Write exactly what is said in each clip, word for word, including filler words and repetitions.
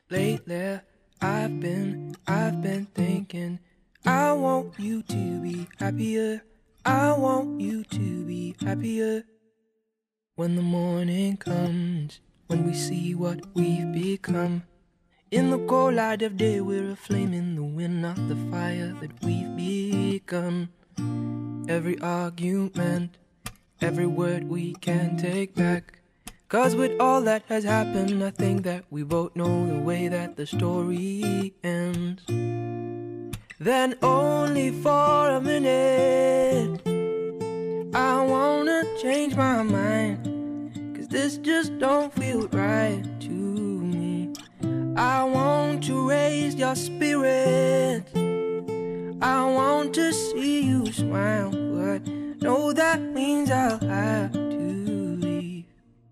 Lately, I've been, I've been thinking, I want you to be happier. I want you to be happier. When the morning comes, when we see what we've become, in the cold light of day we're a flame in the wind, not the fire that we've become. Every argument, every word we can take back, 'cause with all that has happened, I think that we both know the way that the story ends. Then only for a minute I wanna change my mind, 'cause this just don't feel right to me. I want to raise your spirit, I want to see you smile, but no, that means I'll have to leave.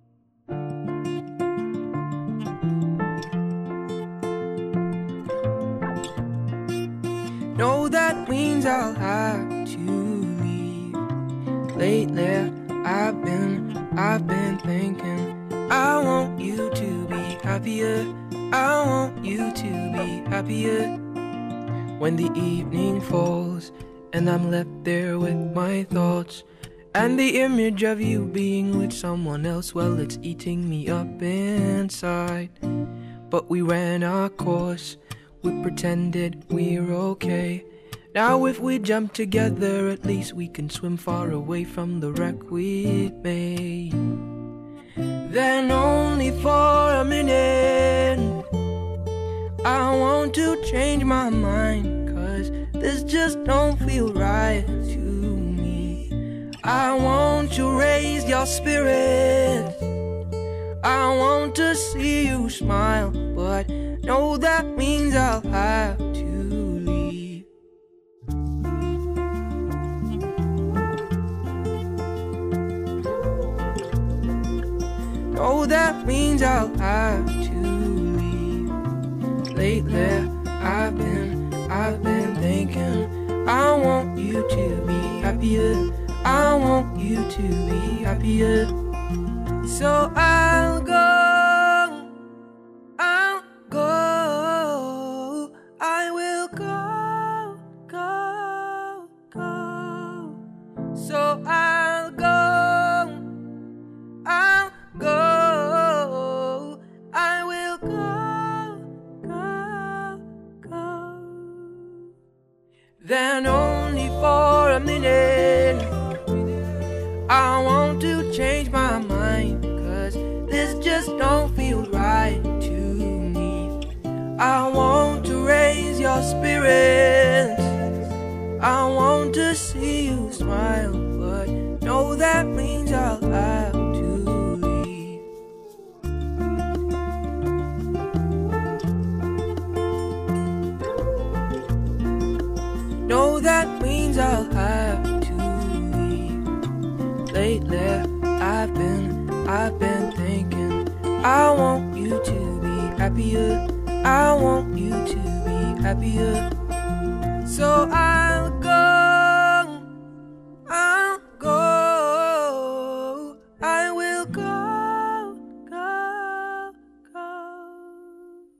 No, that means I'll have to leave. Lately, I've been, I've been thinking, I want you to be happier. I want you to be happier. When the evening falls and I'm left there with my thoughts, and the image of you being with someone else, well, it's eating me up inside. But we ran our course, we pretended we're okay. Now if we jump together, at least we can swim far away from the wreck we made. Then only for a minute I want to change my mind, 'cause this just don't feel right to me. I want to raise your spirit, I want to see you smile, but no, that means I'll have to leave. No, that means I'll have to leave. Lately, I've been, I've been thinking, I want you to be happier. I want you to be happier. So I'll go, I'll go, I will go, go, go. So I'll go, I'll go, I will go, go, go. Then only for a minute I want to change my mind, 'cause this just don't feel right to me. I want to raise your spirits, I want to see you smile, but no, that means I'll have to leave. No, that means I'll have to leave. Lately, I've been, I've been thinking, I want you to be happier. I want you to be happier.